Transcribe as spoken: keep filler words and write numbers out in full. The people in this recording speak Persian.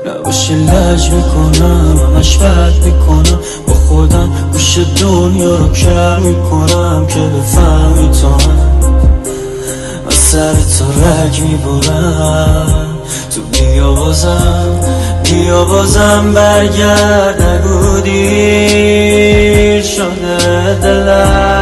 نباشی لج میکنم، همش بد میکنم با خودم، گوش دنیا رو کر میکنم که بفهمی تو هم من سر تو رگ میبرم. تو بیا بازم، بیا بازم برگرد، نگو دیر شده دلم.